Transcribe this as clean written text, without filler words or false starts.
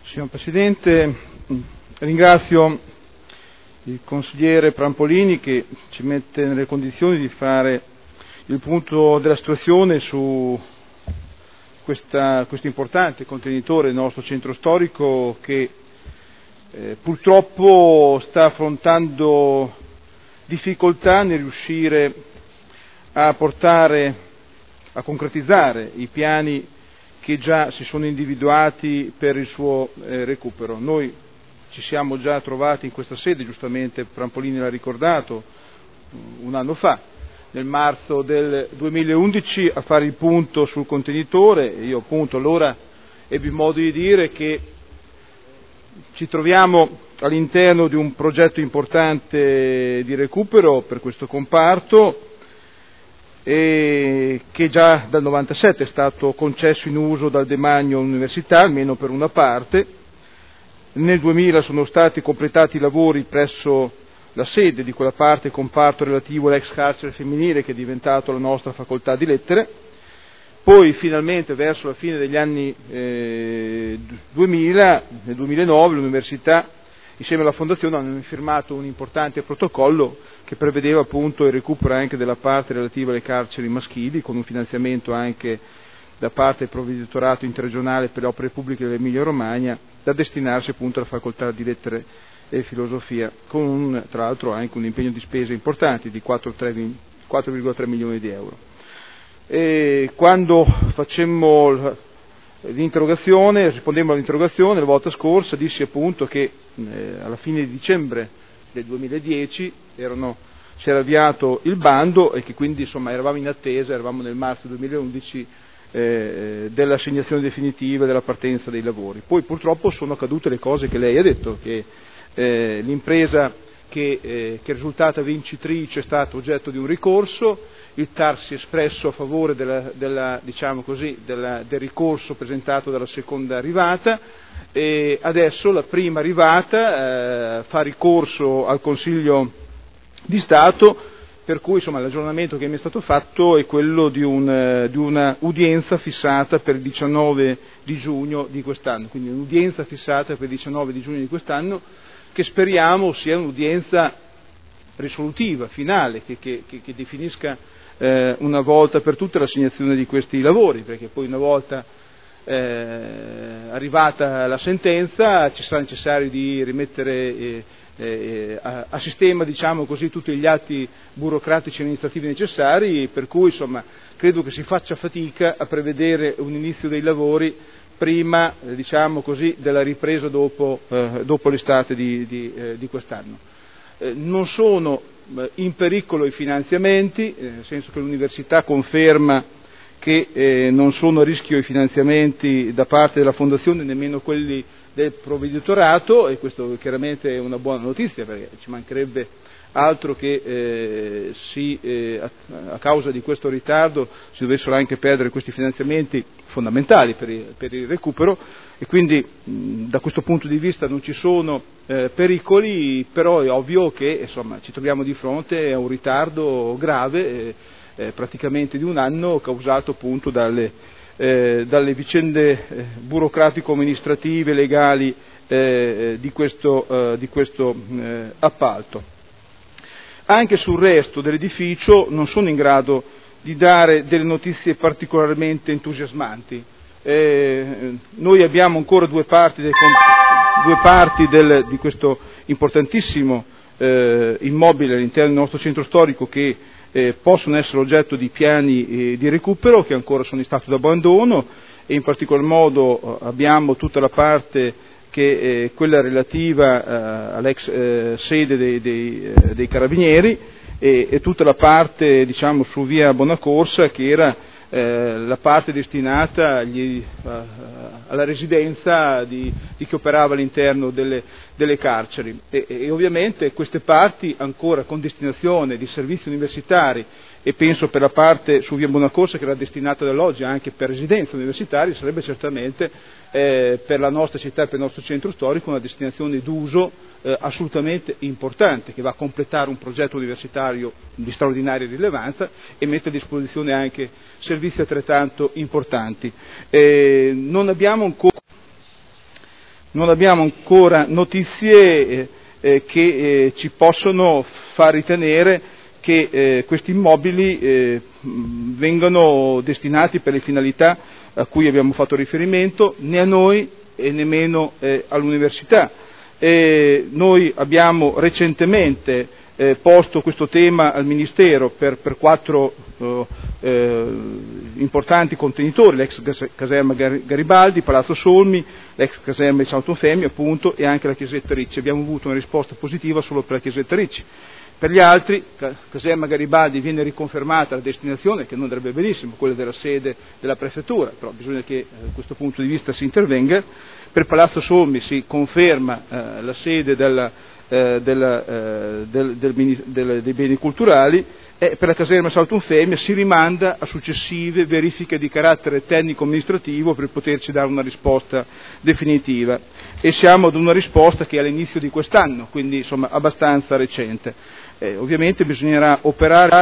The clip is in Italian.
Signor Presidente, ringrazio il consigliere Prampolini che ci mette nelle condizioni di fare il punto della situazione su questo importante contenitore del nostro centro storico che purtroppo sta affrontando difficoltà nel riuscire a concretizzare i piani che già si sono individuati per il suo recupero. Noi ci siamo già trovati in questa sede, giustamente Prampolini l'ha ricordato, un anno fa, nel marzo del 2011, a fare il punto sul contenitore. Io appunto allora ebbi modo di dire che ci troviamo all'interno di un progetto importante di recupero per questo comparto e che già dal 97 è stato concesso in uso dal demanio all'università, almeno per una parte. Nel 2000 sono stati completati i lavori presso la sede di quella parte comparto relativo all'ex carcere femminile che è diventato la nostra facoltà di lettere. Poi finalmente verso la fine degli anni 2000, nel 2009, l'università insieme alla fondazione hanno firmato un importante protocollo che prevedeva appunto il recupero anche della parte relativa alle carceri maschili, con un finanziamento anche da parte del provveditorato interregionale per le opere pubbliche dell'Emilia Romagna, da destinarsi appunto alla facoltà di lettere e filosofia, con tra l'altro anche un impegno di spese importanti di 4,3 milioni di euro. E quando rispondemmo all'interrogazione la volta scorsa, dissi appunto che alla fine di dicembre del 2010 si era avviato il bando e che quindi insomma eravamo in attesa, eravamo nel marzo 2011 dell'assegnazione definitiva, della partenza dei lavori. Poi purtroppo sono accadute le cose che lei ha detto, che l'impresa che è risultata vincitrice è stata oggetto di un ricorso, il TAR si è espresso a favore del ricorso presentato dalla seconda arrivata e adesso la prima arrivata fa ricorso al Consiglio di Stato, per cui insomma l'aggiornamento che mi è stato fatto è quello di una udienza fissata per il 19 di giugno di quest'anno, quindi un'udienza fissata per il 19 di giugno di quest'anno che speriamo sia un'udienza risolutiva, finale, che definisca una volta per tutte l'assegnazione di questi lavori, perché poi una volta arrivata la sentenza ci sarà necessario di rimettere a sistema, diciamo così, tutti gli atti burocratici e amministrativi necessari, per cui insomma credo che si faccia fatica a prevedere un inizio dei lavori prima, diciamo così, della ripresa dopo l'estate di quest'anno. Non sono in pericolo i finanziamenti, nel senso che l'università conferma che non sono a rischio i finanziamenti da parte della fondazione, nemmeno quelli del provveditorato, e questo chiaramente è una buona notizia, perché ci mancherebbe altro che a causa di questo ritardo si dovessero anche perdere questi finanziamenti fondamentali per il recupero, e quindi da questo punto di vista non ci sono pericoli, però è ovvio che insomma ci troviamo di fronte a un ritardo grave, praticamente di un anno, causato appunto dalle vicende burocratico-amministrative legali di questo appalto. Anche sul resto dell'edificio non sono in grado di dare delle notizie particolarmente entusiasmanti. Noi abbiamo ancora due parti di questo importantissimo immobile all'interno del nostro centro storico che possono essere oggetto di piani di recupero che ancora sono in stato d'abbandono, e in particolar modo abbiamo tutta la parte che è quella relativa all'ex sede dei Carabinieri e tutta la parte, diciamo, su via Bonaccorsa, che era la parte destinata alla residenza di chi operava all'interno delle carceri, e ovviamente queste parti ancora con destinazione di servizi universitari, e penso per la parte su via Bonaccorsa che era destinata ad alloggi anche per residenze universitarie, sarebbe certamente per la nostra città e per il nostro centro storico una destinazione d'uso assolutamente importante, che va a completare un progetto universitario di straordinaria rilevanza e mette a disposizione anche servizi altrettanto importanti. Non abbiamo ancora non abbiamo ancora notizie che ci possono far ritenere che questi immobili vengano destinati per le finalità a cui abbiamo fatto riferimento, né a noi e nemmeno all'università. Noi abbiamo recentemente posto questo tema al Ministero per 4 importanti contenitori, l'ex caserma Garibaldi, Palazzo Solmi, l'ex caserma di Santo Eufemio appunto, e anche la chiesetta Ricci. Abbiamo avuto una risposta positiva solo per la chiesetta Ricci. Per gli altri, caserma Garibaldi viene riconfermata la destinazione, che non andrebbe benissimo, quella della sede della prefettura, però bisogna che da questo punto di vista si intervenga. Per Palazzo Solmi si conferma la sede dei beni culturali, e per la caserma Santo Eufemio si rimanda a successive verifiche di carattere tecnico-amministrativo per poterci dare una risposta definitiva, e siamo ad una risposta che è all'inizio di quest'anno, quindi insomma abbastanza recente. Ovviamente bisognerà operare